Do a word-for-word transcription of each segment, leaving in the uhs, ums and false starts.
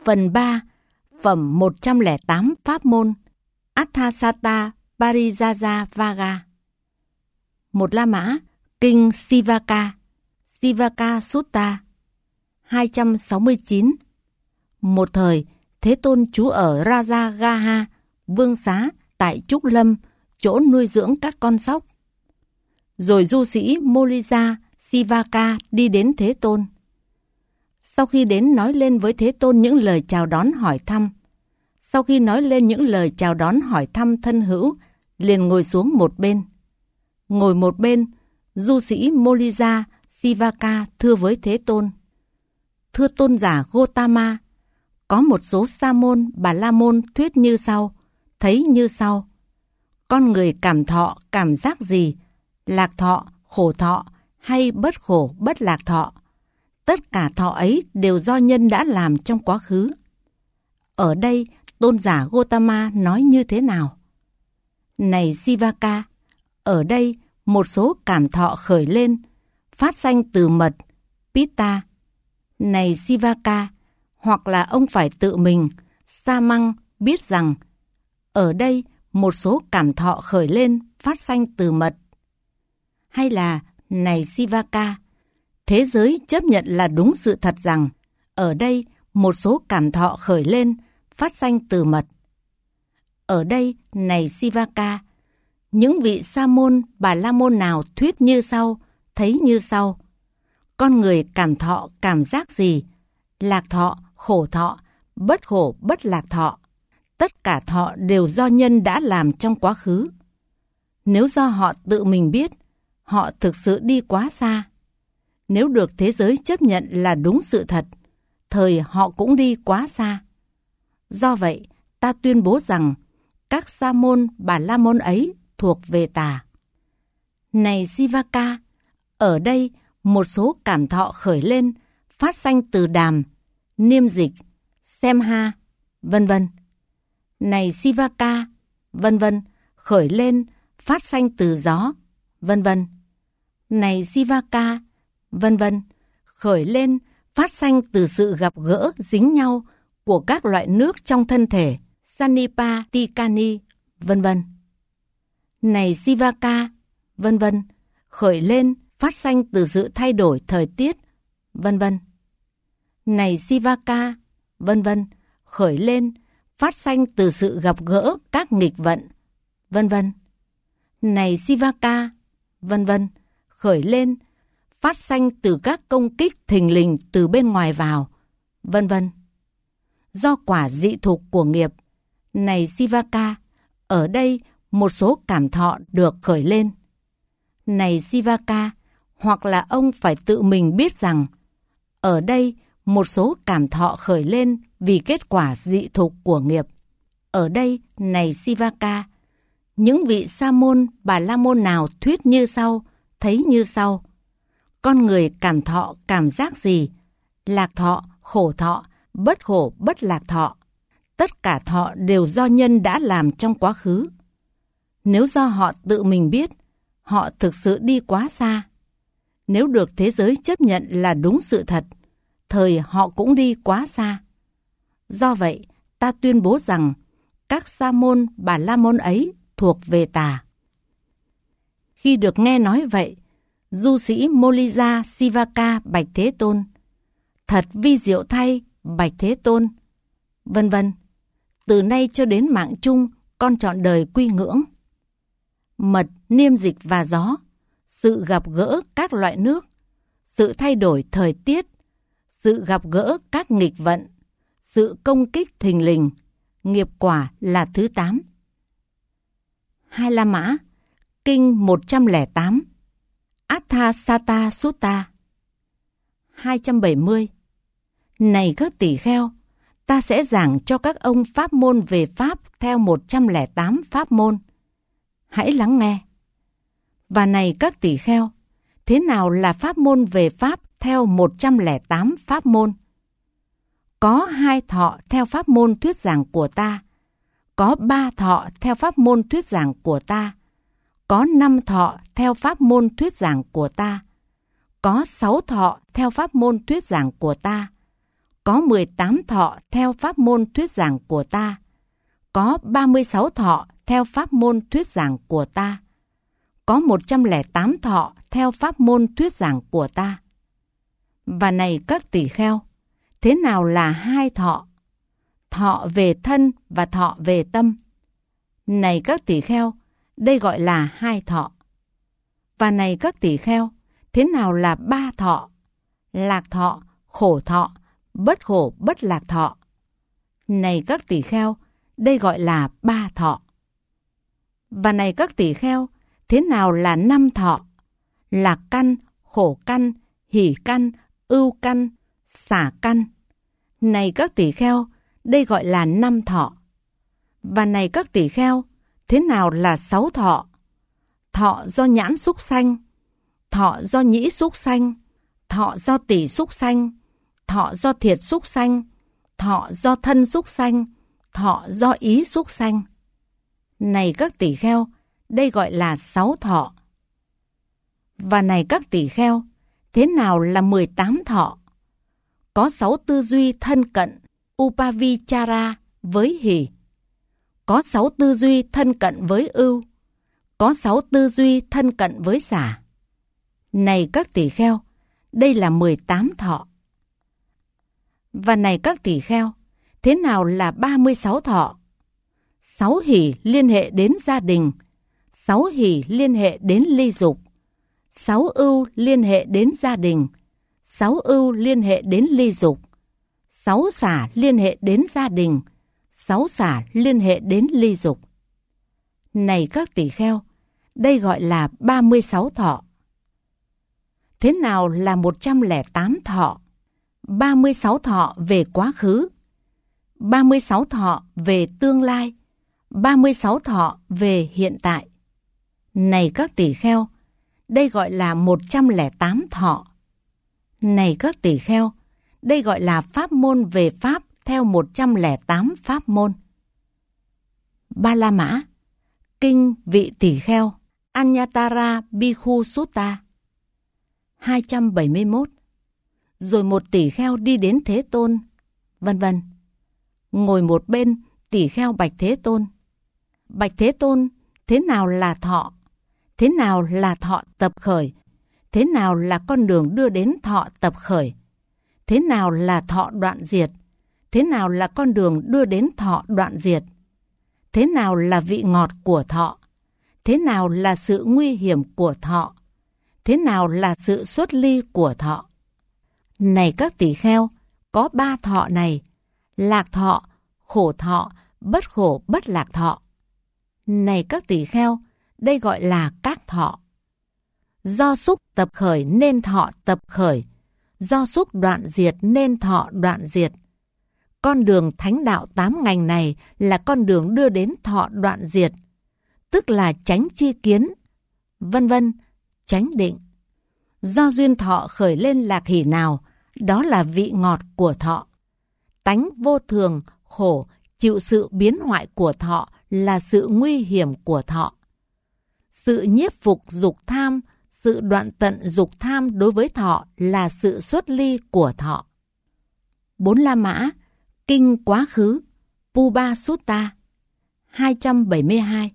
Phần ba, phẩm một trăm lẻ tám pháp môn Athasatha Parijaja Vaga. Một La Mã, Kinh Sivaka, Sivaka Sutta, hai trăm sáu mươi chín. Một thời, Thế Tôn trú ở Rajagaha, vương xá tại Trúc Lâm, chỗ nuôi dưỡng các con sóc. Rồi du sĩ Molija Sivaka đi đến Thế Tôn. Sau khi đến nói lên với Thế Tôn những lời chào đón hỏi thăm, sau khi nói lên những lời chào đón hỏi thăm thân hữu, liền ngồi xuống một bên. Ngồi một bên, du sĩ Molija Sivaka thưa với Thế Tôn: Thưa tôn giả Gotama, có một số sa môn, bà la môn thuyết như sau, thấy như sau: con người cảm thọ cảm giác gì, lạc thọ, khổ thọ hay bất khổ, bất lạc thọ, tất cả thọ ấy đều do nhân đã làm trong quá khứ. Ở đây, tôn giả Gotama nói như thế nào? Này Sivaka, ở đây một số cảm thọ khởi lên, phát sanh từ mật, Pitta. Này Sivaka, hoặc là ông phải tự mình, sa măng, biết rằng, ở đây một số cảm thọ khởi lên, phát sanh từ mật. Hay là, này Sivaka, thế giới chấp nhận là đúng sự thật rằng, ở đây một số cảm thọ khởi lên, phát sanh từ mật. Ở đây, này Sivaka, những vị sa môn, bà la môn nào thuyết như sau, thấy như sau: con người cảm thọ cảm giác gì, lạc thọ, khổ thọ, bất khổ, bất lạc thọ, tất cả thọ đều do nhân đã làm trong quá khứ. Nếu do họ tự mình biết, họ thực sự đi quá xa. Nếu được thế giới chấp nhận là đúng sự thật, thời họ cũng đi quá xa. Do vậy, ta tuyên bố rằng các sa môn, bà la môn ấy thuộc về tà. Này Sivaka, ở đây một số cảm thọ khởi lên, phát sanh từ đàm, niêm dịch, xem ha, vân vân. Này Sivaka, vân vân, khởi lên, phát sanh từ gió, vân vân. Này Sivaka, vân vân, khởi lên, phát sanh từ sự gặp gỡ dính nhau của các loại nước trong thân thể, Sanipatikani, vân vân. Này Sivaka, vân vân, khởi lên, phát sanh từ sự thay đổi thời tiết, vân vân. Này Sivaka, vân vân, khởi lên, phát sanh từ sự gặp gỡ các nghịch vận, vân vân. Này Sivaka, vân vân, khởi lên, phát sanh từ các công kích thình lình từ bên ngoài vào, vân vân. Do quả dị thục của nghiệp, này Sivaka, ở đây một số cảm thọ được khởi lên. Này Sivaka, hoặc là ông phải tự mình biết rằng, ở đây một số cảm thọ khởi lên vì kết quả dị thục của nghiệp. Ở đây, này Sivaka, những vị sa môn, bà la môn nào thuyết như sau, thấy như sau: con người cảm thọ cảm giác gì, lạc thọ, khổ thọ, bất khổ, bất lạc thọ, tất cả thọ đều do nhân đã làm trong quá khứ. Nếu do họ tự mình biết, họ thực sự đi quá xa. Nếu được thế giới chấp nhận là đúng sự thật, thời họ cũng đi quá xa. Do vậy, ta tuyên bố rằng các sa môn, bà la môn ấy thuộc về tà. Khi được nghe nói vậy, du sĩ Molija Sivaka bạch Thế Tôn: thật vi diệu thay, bạch Thế Tôn, vân vân. Từ nay cho đến mạng chung, con trọn đời quy ngưỡng. Mật, niêm dịch và gió, sự gặp gỡ các loại nước, sự thay đổi thời tiết, sự gặp gỡ các nghịch vận, sự công kích thình lình, nghiệp quả là thứ tám. Hai La Mã, Kinh một trăm lẻ tám, Athasatha Sutta, hai trăm bảy mươi. Này các tỷ kheo, ta sẽ giảng cho các ông pháp môn về pháp theo một trăm lẻ tám pháp môn. Hãy lắng nghe. Và này các tỷ kheo, thế nào là pháp môn về pháp theo một trăm lẻ tám pháp môn? Có hai thọ theo pháp môn thuyết giảng của ta, có ba thọ theo pháp môn thuyết giảng của ta, có năm thọ theo pháp môn thuyết giảng của ta, có sáu thọ theo pháp môn thuyết giảng của ta, Có mười tám thọ theo pháp môn thuyết giảng của ta. Có ba mươi sáu thọ theo pháp môn thuyết giảng của ta. Có một trăm lẻ tám thọ theo pháp môn thuyết giảng của ta. Và này các tỷ kheo, thế nào là hai thọ? Thọ về thân và thọ về tâm. Này các tỷ kheo, đây gọi là hai thọ. Và này các tỷ kheo, thế nào là ba thọ? Lạc thọ, khổ thọ, bất khổ bất lạc thọ. Này các tỷ kheo, đây gọi là ba thọ. Và này các tỷ kheo, thế nào là năm thọ? Lạc căn, khổ căn, hỷ căn, ưu căn, xả căn. Này các tỷ kheo, đây gọi là năm thọ. Và này các tỷ kheo, thế nào là sáu thọ? Thọ do nhãn xúc sanh, thọ do nhĩ xúc sanh, thọ do tỷ xúc sanh, thọ do thiệt xúc sanh, thọ do thân xúc sanh, thọ do ý xúc sanh. Này các tỷ kheo, đây gọi là sáu thọ. Và này các tỷ kheo, thế nào là mười tám thọ? Có sáu tư duy thân cận, upavichara với hỷ. Có sáu tư duy thân cận với ưu. Có sáu tư duy thân cận với xả. Này các tỷ kheo, đây là mười tám thọ. Và này các tỷ kheo, thế nào là ba mươi sáu thọ? Sáu hỷ liên hệ đến gia đình, sáu hỷ liên hệ đến ly dục, sáu ưu liên hệ đến gia đình, sáu ưu liên hệ đến ly dục, sáu xả liên hệ đến gia đình, sáu xả liên hệ đến ly dục. Này các tỷ kheo, đây gọi là ba mươi sáu thọ. Thế nào là một trăm lẻ tám thọ? ba mươi sáu thọ về quá khứ, ba mươi sáu thọ về tương lai, ba mươi sáu thọ về hiện tại. Này các tỷ kheo, đây gọi là một trăm lẻ tám thọ. Này các tỷ kheo, đây gọi là pháp môn về pháp theo một trăm lẻ tám pháp môn. Ba La Mã, Kinh Vị Tỷ Kheo, Anyatara Bhikkhu Sutta. hai trăm bảy mươi mốt. Rồi một tỷ kheo đi đến Thế Tôn, vân vân. Ngồi một bên, tỷ kheo bạch Thế Tôn. Bạch Thế Tôn, thế nào là thọ? Thế nào là thọ tập khởi? Thế nào là con đường đưa đến thọ tập khởi? Thế nào là thọ đoạn diệt? Thế nào là con đường đưa đến thọ đoạn diệt? Thế nào là vị ngọt của thọ? Thế nào là sự nguy hiểm của thọ? Thế nào là sự xuất ly của thọ? Này các tỷ kheo, có ba thọ này: lạc thọ, khổ thọ, bất khổ bất lạc thọ. Này các tỷ kheo, đây gọi là các thọ. Do xúc tập khởi nên thọ tập khởi, do xúc đoạn diệt nên thọ đoạn diệt. Con đường thánh đạo tám ngành này là con đường đưa đến thọ đoạn diệt, tức là chánh chi kiến, vân vân, chánh định. Do duyên thọ khởi lên lạc hỷ nào, đó là vị ngọt của thọ. Tánh vô thường, khổ, chịu sự biến hoại của thọ là sự nguy hiểm của thọ. Sự nhiếp phục dục tham, sự đoạn tận dục tham đối với thọ là sự xuất ly của thọ. Bốn La Mã, Kinh Quá Khứ, Puba Sutta. hai trăm bảy mươi hai.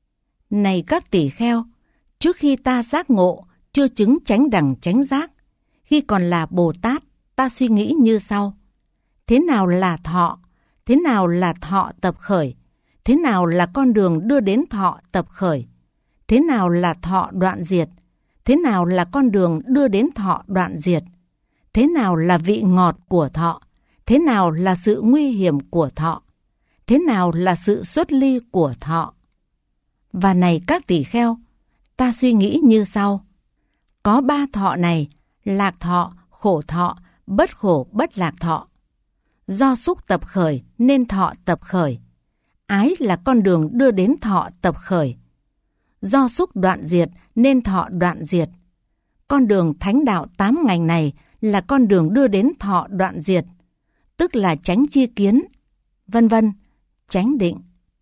Này các tỷ kheo, trước khi ta giác ngộ, chưa chứng chánh đẳng chánh giác, khi còn là Bồ Tát, ta suy nghĩ như sau: thế nào là thọ? Thế nào là thọ tập khởi? Thế nào là con đường đưa đến thọ tập khởi? Thế nào là thọ đoạn diệt? Thế nào là con đường đưa đến thọ đoạn diệt? Thế nào là vị ngọt của thọ? Thế nào là sự nguy hiểm của thọ? Thế nào là sự xuất ly của thọ? Và này các tỷ kheo, ta suy nghĩ như sau: có ba thọ này: lạc thọ, khổ thọ, bất khổ bất lạc thọ. Do xúc tập khởi nên thọ tập khởi. Ái là con đường đưa đến thọ tập khởi. Do xúc đoạn diệt nên thọ đoạn diệt. Con đường thánh đạo tám ngành này là con đường đưa đến thọ đoạn diệt, tức là chánh chi kiến, vân vân, chánh định.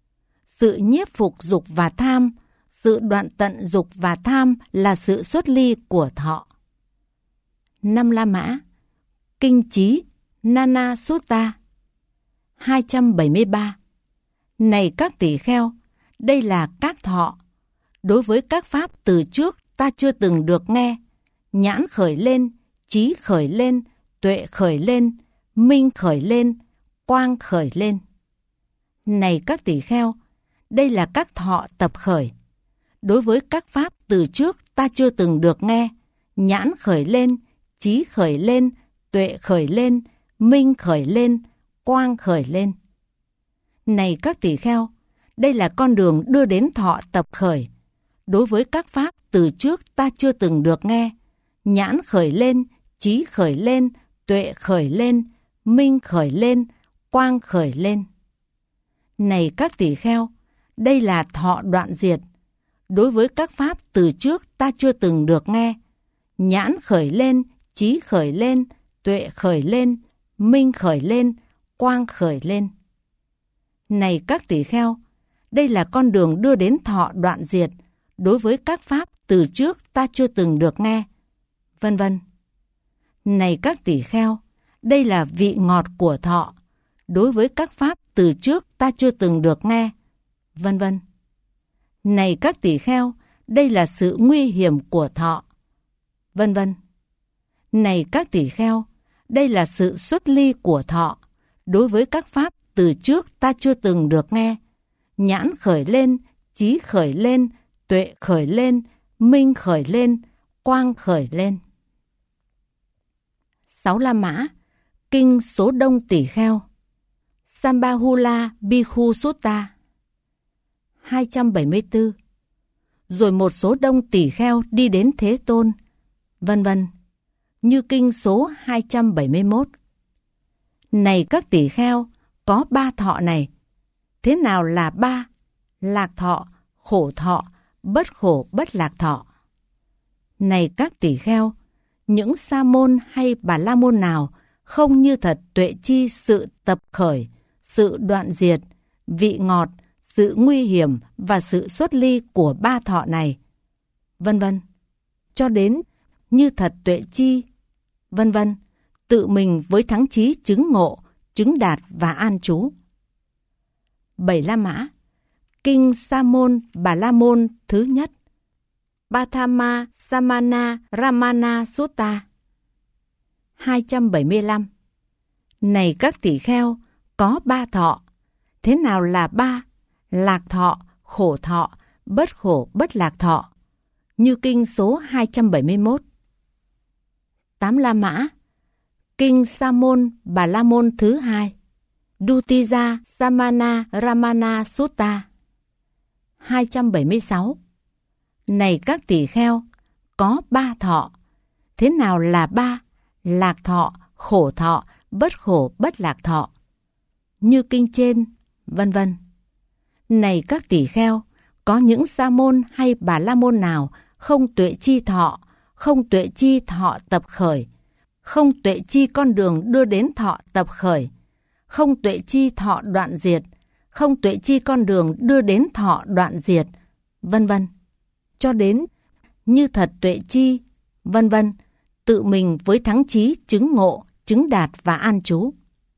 Sự nhiếp phục dục và tham, sự đoạn tận dục và tham là sự xuất ly của thọ. Năm La Mã, Kinh Chí, Nana Sutta. hai trăm bảy mươi ba. Này các tỷ kheo, đây là các thọ. Đối với các pháp từ trước ta chưa từng được nghe, nhãn khởi lên, trí khởi lên, tuệ khởi lên, minh khởi lên, quang khởi lên. Này các tỷ kheo, đây là các thọ tập khởi. Đối với các pháp từ trước ta chưa từng được nghe, nhãn khởi lên, trí khởi lên, tuệ khởi lên, minh khởi lên, quang khởi lên. Này các tỷ kheo, đây là con đường đưa đến thọ tập khởi. Đối với các pháp từ trước ta chưa từng được nghe, nhãn khởi lên, trí khởi lên, tuệ khởi lên, minh khởi lên, quang khởi lên. Này các tỷ kheo, đây là thọ đoạn diệt. Đối với các pháp từ trước ta chưa từng được nghe, nhãn khởi lên, trí khởi lên, tuệ khởi lên, minh khởi lên, quang khởi lên. Này các tỷ kheo, đây là con đường đưa đến thọ đoạn diệt. Đối với các pháp từ trước ta chưa từng được nghe, vân vân. Này các tỷ kheo, đây là vị ngọt của thọ. Đối với các pháp từ trước ta chưa từng được nghe, vân vân. Này các tỷ kheo, đây là sự nguy hiểm của thọ, vân vân. Này các tỷ kheo, đây là sự xuất ly của thọ. Đối với các pháp từ trước ta chưa từng được nghe, nhãn khởi lên, trí khởi lên, tuệ khởi lên, minh khởi lên, quang khởi lên. Sáu La Mã, Kinh Số Đông Tỷ Kheo, Sambahula Bhikkhu Sutta. hai trăm bảy mươi tư. Rồi một số đông tỷ kheo đi đến Thế Tôn, vân vân, như kinh số hai trăm bảy mươi mốt. Này các tỷ kheo, có ba thọ này. Thế nào là ba? Lạc thọ, khổ thọ, bất khổ bất lạc thọ. Này các tỷ kheo, những sa môn hay bà la môn nào không như thật tuệ chi sự tập khởi, sự đoạn diệt, vị ngọt, sự nguy hiểm và sự xuất ly của ba thọ này, vân vân, cho đến như thật tuệ chi, vân vân, tự mình với thắng chí chứng ngộ, chứng đạt và an trú. Bảy La Mã, Kinh Sa Môn Bà La Môn thứ nhất, Pathama Samana Ramana Sutta. hai trăm bảy mươi lăm. Này các tỷ kheo, có ba thọ. Thế nào là ba? Lạc thọ, khổ thọ, bất khổ bất lạc thọ, như kinh số hai trăm bảy mươi mốt. Tám La Mã, Kinh Sa Môn Bà La Môn thứ hai, Dutija Samana Ramana Sutta. hai trăm bảy mươi sáu. Này các tỷ kheo, có ba thọ. Thế nào là ba? Lạc thọ, khổ thọ, bất khổ bất lạc thọ, như kinh trên, vân vân. Này các tỷ kheo, có những sa môn hay bà la môn nào không tuệ chi thọ, không tuệ chi thọ tập khởi, không tuệ chi con đường đưa đến thọ tập khởi, không tuệ chi thọ đoạn diệt, không tuệ chi con đường đưa đến thọ đoạn diệt, vân vân, cho đến như thật tuệ chi, vân vân, tự mình với thắng chí chứng ngộ, chứng đạt và an trú.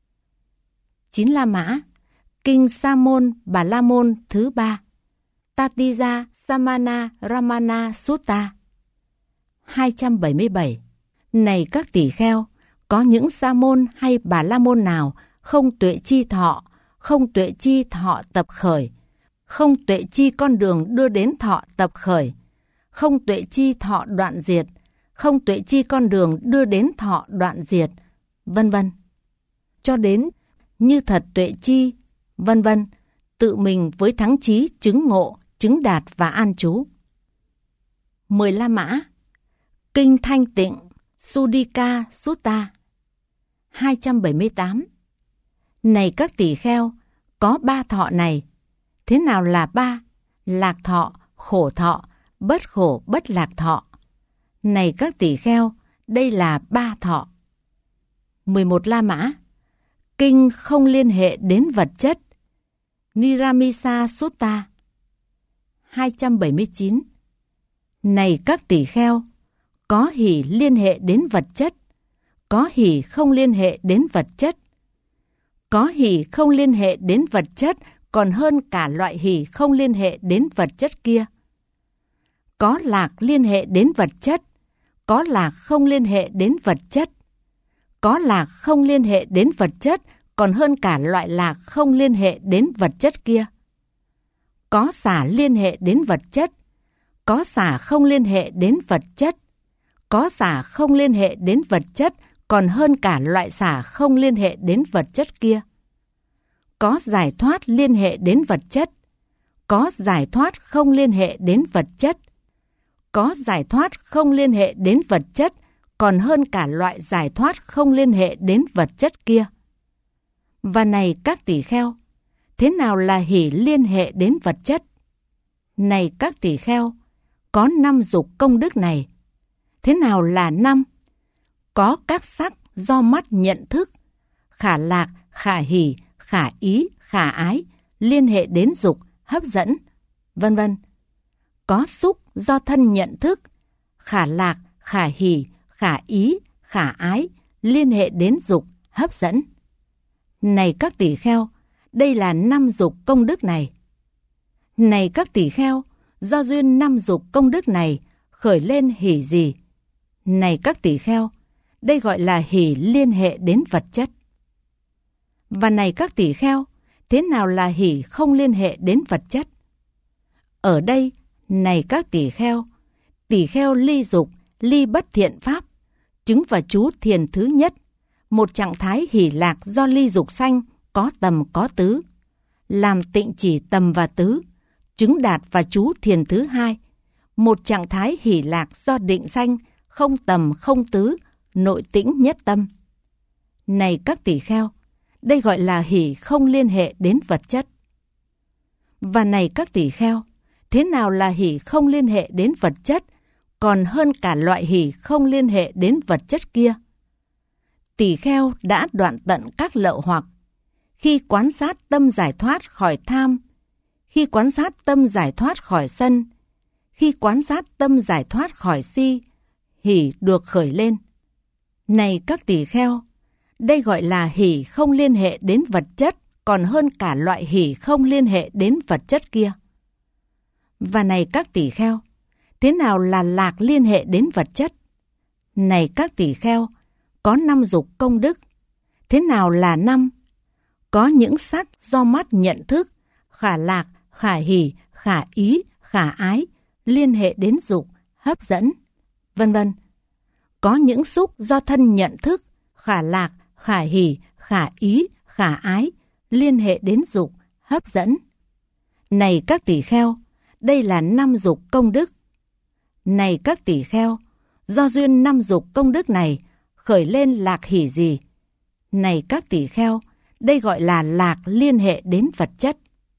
Chín La Mã, Kinh Sa Môn Bà La Môn thứ ba, Tatija Samana Ramana Sutta. hai trăm bảy mươi bảy. Này các tỷ kheo, có những sa môn hay bà la môn nào không tuệ chi thọ, không tuệ chi thọ tập khởi, không tuệ chi con đường đưa đến thọ tập khởi, không tuệ chi thọ đoạn diệt, không tuệ chi con đường đưa đến thọ đoạn diệt, vân vân, cho đến như thật tuệ chi, vân vân, tự mình với thắng chí chứng ngộ, chứng đạt và an trú. Mười La Mã, Kinh Thanh Tịnh Sudika Sutta. hai trăm bảy mươi tám. Này các tỷ kheo, có ba thọ này. Thế nào là ba? Lạc thọ, khổ thọ, bất khổ bất lạc thọ. Này các tỷ kheo, đây là ba thọ. Mười một La Mã, Kinh không liên hệ đến vật chất Niramisa Sutta. hai trăm bảy mươi chín. Này các tỷ kheo, có hỷ liên hệ đến vật chất, Có hỷ không liên hệ đến vật chất. Có hỷ không liên hệ đến vật chất còn hơn cả loại hỷ không liên hệ đến vật chất kia. Có lạc liên hệ đến vật chất. Có lạc không liên hệ đến vật chất. Có lạc không liên hệ đến vật chất còn hơn cả loại lạc không liên hệ đến vật chất kia. Có xả liên hệ đến vật chất. Có xả không liên hệ đến vật chất. Có xả không liên hệ đến vật chất còn hơn cả loại xả không liên hệ đến vật chất kia. Có giải thoát liên hệ đến vật chất. Có giải thoát không liên hệ đến vật chất. Có giải thoát không liên hệ đến vật chất còn hơn cả loại giải thoát không liên hệ đến vật chất kia. Và này các tỳ kheo, thế nào là hỷ liên hệ đến vật chất? Này các tỳ kheo, có năm dục công đức này. Thế nào là năm? Có các sắc do mắt nhận thức, khả lạc, khả hỷ, khả ý, khả ái, liên hệ đến dục, hấp dẫn, vân vân. Có xúc do thân nhận thức, khả lạc, khả hỷ, khả ý, khả ái, liên hệ đến dục, hấp dẫn. Này các tỳ kheo, đây là năm dục công đức này. Này các tỳ kheo, do duyên năm dục công đức này khởi lên hỷ gì? Này các tỳ kheo, đây gọi là hỷ liên hệ đến vật chất. Và này các tỳ kheo, thế nào là hỷ không liên hệ đến vật chất? Ở đây, này các tỳ kheo, tỳ kheo ly dục, ly bất thiện pháp, chứng và chú thiền thứ nhất, một trạng thái hỷ lạc do ly dục sanh, có tầm có tứ, làm tịnh chỉ tầm và tứ, chứng đạt và chú thiền thứ hai, một trạng thái hỷ lạc do định sanh, không tầm không tứ, nội tĩnh nhất tâm. Này các tỳ kheo, đây gọi là hỷ không liên hệ đến vật chất. Và này các tỳ kheo, thế nào là hỷ không liên hệ đến vật chất còn hơn cả loại hỷ không liên hệ đến vật chất kia? Tỳ kheo đã đoạn tận các lậu hoặc, khi quán sát tâm giải thoát khỏi tham, khi quán sát tâm giải thoát khỏi sân, khi quán sát tâm giải thoát khỏi si, hỷ được khởi lên. Này các tỳ kheo, đây gọi là hỷ không liên hệ đến vật chất còn hơn cả loại hỷ không liên hệ đến vật chất kia. Và này các tỳ kheo, thế nào là lạc liên hệ đến vật chất? Này các tỳ kheo, có năm dục công đức. Thế nào là năm? Có những sắc do mắt nhận thức, khả lạc, khả hỷ, khả ý, khả ái, liên hệ đến dục, hấp dẫn, vân vân. Có những xúc do thân nhận thức, khả lạc, khả hỷ, khả ý, khả ái, liên hệ đến dục, hấp dẫn. Này các tỳ kheo, đây là năm dục công đức. Này các tỳ kheo, do duyên năm dục công đức này khởi lên lạc hỷ gì? Này các tỳ kheo, đây gọi là lạc liên hệ đến vật chất.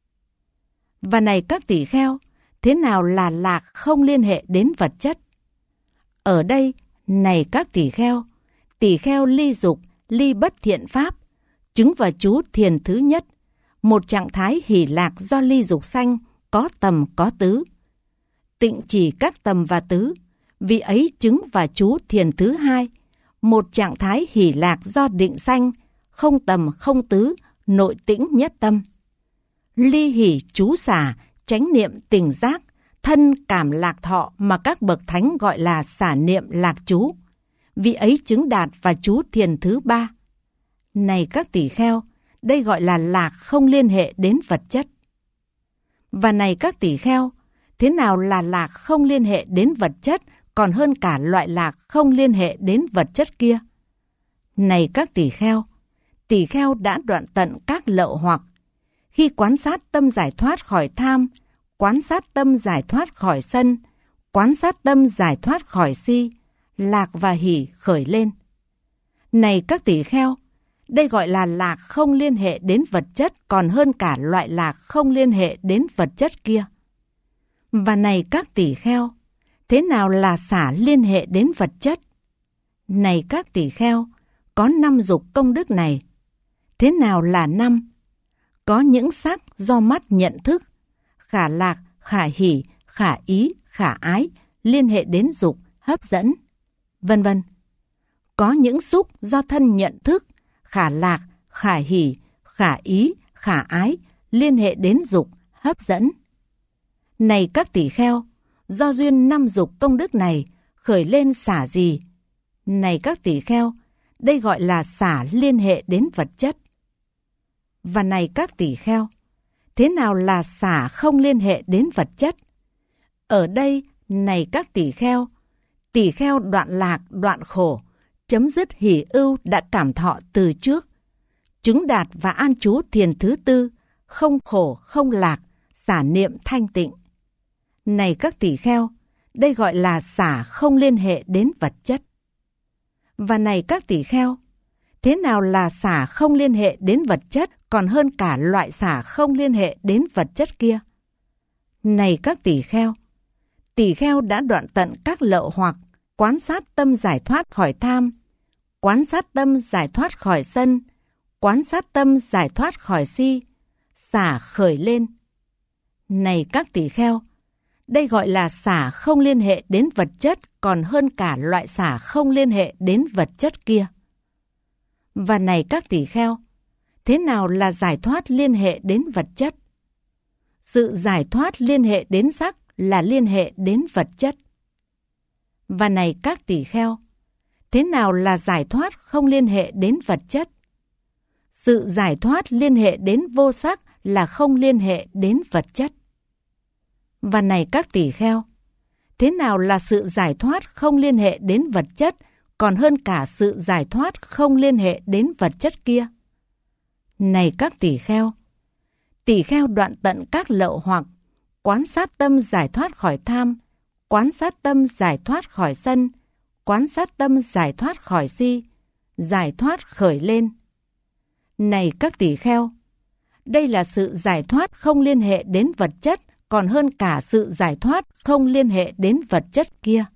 Và này các tỳ kheo, thế nào là lạc không liên hệ đến vật chất? Ở đây, này các tỳ kheo, tỳ kheo ly dục, ly bất thiện pháp, chứng và chú thiền thứ nhất, một trạng thái hỷ lạc do ly dục sanh, có tầm có tứ. Tịnh chỉ các tầm và tứ, vì ấy chứng và chú thiền thứ hai, một trạng thái hỷ lạc do định sanh, không tầm không tứ, nội tĩnh nhất tâm. Ly hỷ chú xả, chánh niệm tỉnh giác, thân cảm lạc thọ mà các bậc thánh gọi là xả niệm lạc chú, vì ấy chứng đạt và chú thiền thứ ba. Này các tỳ kheo, đây gọi là lạc không liên hệ đến vật chất. Và này các tỳ kheo, thế nào là lạc không liên hệ đến vật chất còn hơn cả loại lạc không liên hệ đến vật chất kia? Này các tỳ kheo, tỳ kheo đã đoạn tận các lậu hoặc, khi quán sát tâm giải thoát khỏi tham, quán sát tâm giải thoát khỏi sân, quán sát tâm giải thoát khỏi si, lạc và hỷ khởi lên. Này các tỳ kheo, đây gọi là lạc không liên hệ đến vật chất còn hơn cả loại lạc không liên hệ đến vật chất kia. Và này các tỳ kheo, thế nào là xả liên hệ đến vật chất? Này các tỳ kheo, có năm dục công đức này. Thế nào là năm? Có những sắc do mắt nhận thức, khả lạc, khả hỷ, khả ý, khả ái, liên hệ đến dục, hấp dẫn, vân vân. có những xúc do thân nhận thức, khả lạc, khả hỷ, khả ý, khả ái, liên hệ đến dục, hấp dẫn. Này các tỷ kheo, do duyên năm dục công đức này khởi lên xả gì? Này các tỷ kheo, đây gọi là xả liên hệ đến vật chất. Và này các tỷ kheo, thế nào là xả không liên hệ đến vật chất? Ở đây, này các tỷ kheo, tỷ kheo đoạn lạc, đoạn khổ, chấm dứt hỷ ưu đã cảm thọ từ trước, chứng đạt và an trú thiền thứ tư, không khổ, không lạc, xả niệm thanh tịnh. Này các tỷ kheo, đây gọi là xả không liên hệ đến vật chất. Và này các tỷ kheo, thế nào là xả không liên hệ đến vật chất còn hơn cả loại xả không liên hệ đến vật chất kia? Này các tỷ kheo, tỷ kheo đã đoạn tận các lậu hoặc, quán sát tâm giải thoát khỏi tham, quán sát tâm giải thoát khỏi sân, quán sát tâm giải thoát khỏi si, xả khởi lên. Này các tỷ kheo, đây gọi là xả không liên hệ đến vật chất còn hơn cả loại xả không liên hệ đến vật chất kia. Và này các tỷ kheo, thế nào là giải thoát liên hệ đến vật chất? Sự giải thoát liên hệ đến sắc là liên hệ đến vật chất. Và này các tỷ kheo, thế nào là giải thoát không liên hệ đến vật chất? Sự giải thoát liên hệ đến vô sắc là không liên hệ đến vật chất. Và này các tỷ kheo, thế nào là sự giải thoát không liên hệ đến vật chất còn hơn cả sự giải thoát không liên hệ đến vật chất kia? Này các tỷ kheo, tỷ kheo đoạn tận các lậu hoặc, quán sát tâm giải thoát khỏi tham, quán sát tâm giải thoát khỏi sân, quán sát tâm giải thoát khỏi si, giải thoát khởi lên. Này các tỷ kheo, đây là sự giải thoát không liên hệ đến vật chất còn hơn cả sự giải thoát không liên hệ đến vật chất kia.